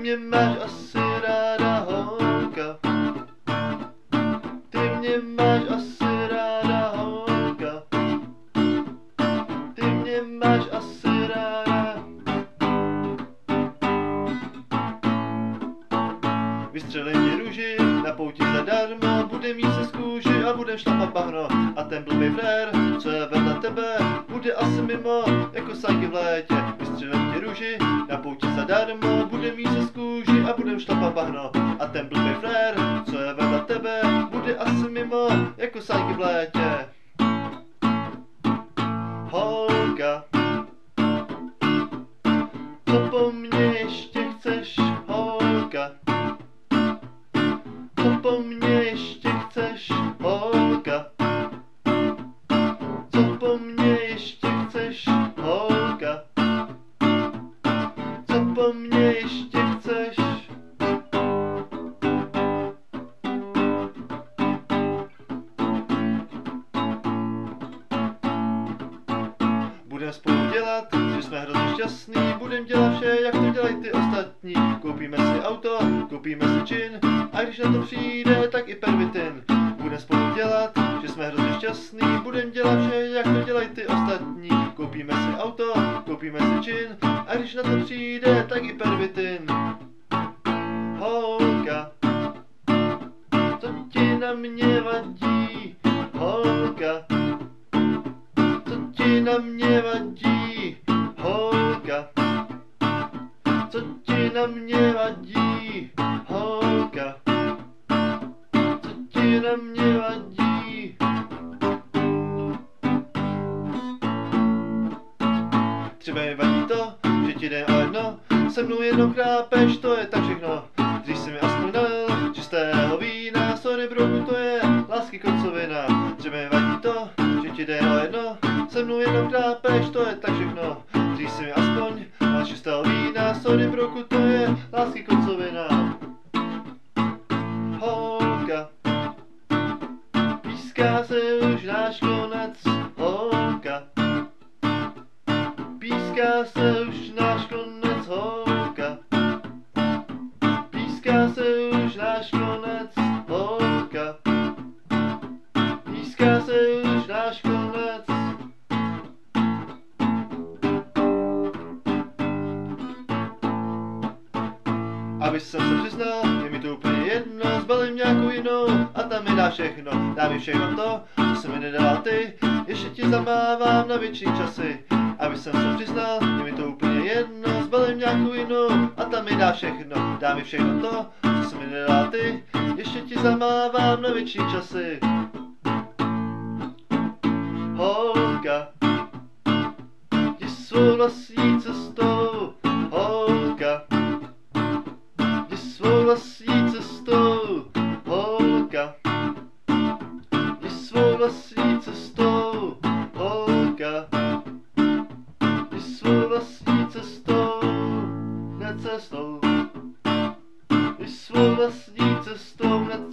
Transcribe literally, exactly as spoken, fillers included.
mě máš asi ráda, holka. Ty mě máš asi ráda, holka. Ty mě máš asi ráda. Vystřelím ti růži na pouti zadarmo, budem mít se z kůži a budem šlapat bahno. A ten blbý frér, co je vedle tebe, bude asi mimo, jako sáky v létě. Vystřelím ti růži na pouti zadarmo, budem mít se z kůži a budem šlapat bahno. A ten blbý frér, co je vedle tebe, bude asi mimo, jako sáky v létě. Holka, co po mně ještě chceš, holka? Co po mně ještě chceš, holka? Co po mně ještě chceš, holka? Co po mně ještě chceš? Budem spolu dělat, že jsme hrozně šťastný, budem dělat vše, jak to dělají ty ostatní. Koupíme si auto, koupíme si džin, a když na to přijde, tak i pervitin. Budem spolu dělat, že jsme hrozně šťastný, budem dělat vše, jak to dělají ty ostatní. Koupíme si auto, koupíme si džin, a když na to přijde, tak i pervitin. Holka, co ti na mě vadí, holka? Co ti na mě vadí, holka? Co ti na mě vadí, holka? Co ti na mě vadí? Třeba mi vadí to, že ti jde o jedno, se mnou jednou chrápeš, to je tak všechno. Dřív si mi aspoň dal čistého vína, sorry broku, to je lásky koncovina. Třeba mi vadí to, že ti jde o jedno, se mnou jednou chrápeš, to je tak všechno. Dřív si mi aspoň dal čistého vína, sorry broku, to je lásky koncovina. Holka, píská se už náš konec, holka. Píská se už náš konec, holka. Píská se už náš konec, holka. Píská se už náš konec. Abych jsem se přiznal, je mi to úplně jedno, zbalím nějakou jinou a tam mi dá všechno. Dá mi všechno to, co se mi nedala ty, ještě ti zamávám na větší časy. Abych jsem se přiznal, je mi to úplně jedno, zbalím nějakou jinou a tam mi dá všechno. Dá mi všechno to, co se mi nedala ty, ještě ti zamávám na větší časy. Holka, jdi svou vlastní cestou, holka. Jdi svou vlastní cestou, holka. Jdi svou vlastní cestou, holka. Jdi svou vlastní cestou, ne cestou. Jdi svou vlastní cestou, ne